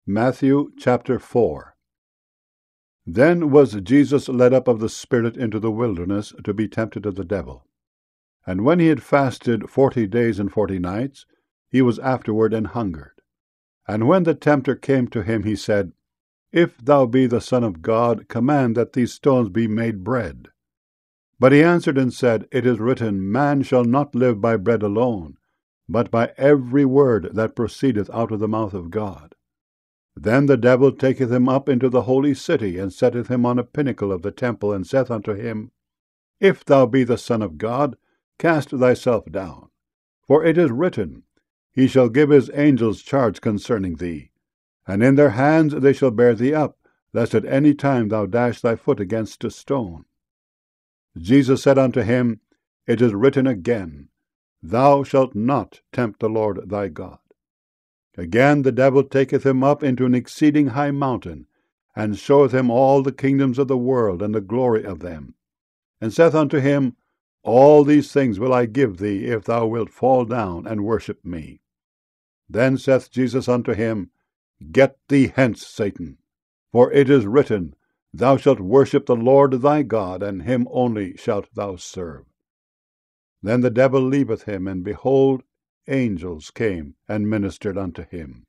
Matthew chapter 4. Then was Jesus led up of the Spirit into the wilderness to be tempted of the devil. And when he had fasted 40 days and 40 nights, he was afterward an hungered. And when the tempter came to him, he said, If thou be the Son of God, command that these stones be made bread. But he answered and said, It is written, Man shall not live by bread alone, but by every word that proceedeth out of the mouth of God. Then the devil taketh him up into the holy city, and setteth him on a pinnacle of the temple, and saith unto him, If thou be the Son of God, cast thyself down. For it is written, He shall give his angels charge concerning thee, and in their hands they shall bear thee up, lest at any time thou dash thy foot against a stone. Jesus said unto him, It is written again, Thou shalt not tempt the Lord thy God. Again the devil taketh him up into an exceeding high mountain, and showeth him all the kingdoms of the world, and the glory of them, and saith unto him, All these things will I give thee, if thou wilt fall down and worship me. Then saith Jesus unto him, Get thee hence, Satan, for it is written, Thou shalt worship the Lord thy God, and him only shalt thou serve. Then the devil leaveth him, and behold, angels came and ministered unto him.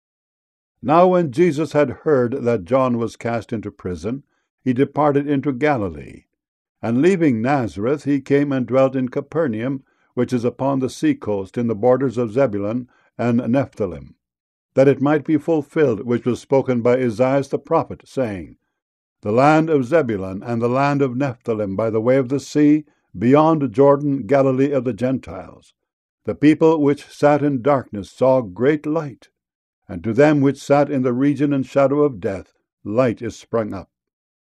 Now when Jesus had heard that John was cast into prison, he departed into Galilee. And leaving Nazareth, he came and dwelt in Capernaum, which is upon the sea coast, in the borders of Zebulun and Nephthalim, that it might be fulfilled which was spoken by Esaias the prophet, saying, The land of Zebulun and the land of Nephthalim by the way of the sea, beyond Jordan, Galilee of the Gentiles. The people which sat in darkness saw great light, and to them which sat in the region and shadow of death, light is sprung up.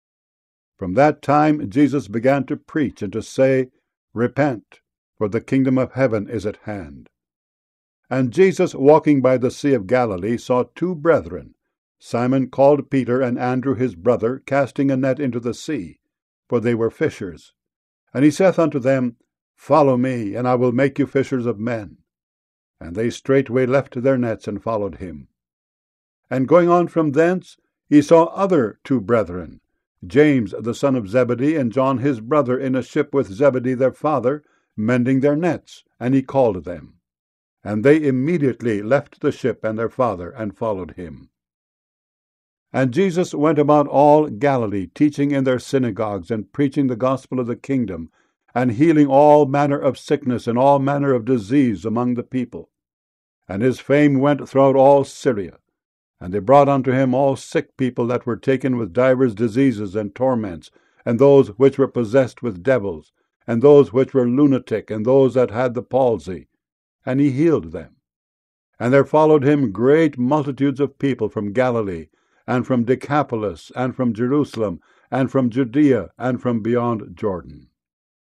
From that time Jesus began to preach and to say, Repent, for the kingdom of heaven is at hand. And Jesus, walking by the sea of Galilee, saw two brethren, Simon called Peter, and Andrew his brother, casting a net into the sea, for they were fishers. And he saith unto them, Follow me, and I will make you fishers of men. And they straightway left their nets, and followed him. And going on from thence, he saw other two brethren, James the son of Zebedee, and John his brother, in a ship with Zebedee their father, mending their nets, and he called them. And they immediately left the ship and their father, and followed him. And Jesus went about all Galilee, teaching in their synagogues, and preaching the gospel of the kingdom, and healing all manner of sickness and all manner of disease among the people. And his fame went throughout all Syria. And they brought unto him all sick people that were taken with divers diseases and torments, and those which were possessed with devils, and those which were lunatic, and those that had the palsy. And he healed them. And there followed him great multitudes of people from Galilee, and from Decapolis, and from Jerusalem, and from Judea, and from beyond Jordan.